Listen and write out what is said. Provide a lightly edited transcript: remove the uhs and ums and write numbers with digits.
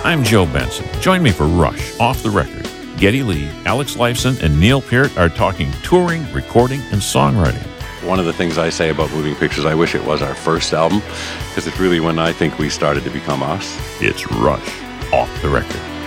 I'm Joe Benson. Join me for Rush, Off the Record. Geddy Lee, Alex Lifeson, and Neil Peart are talking touring, recording, and songwriting. One of the things I say about Moving Pictures, I wish it was our first album, because it's really when I think we started to become us. It's Rush, Off the Record.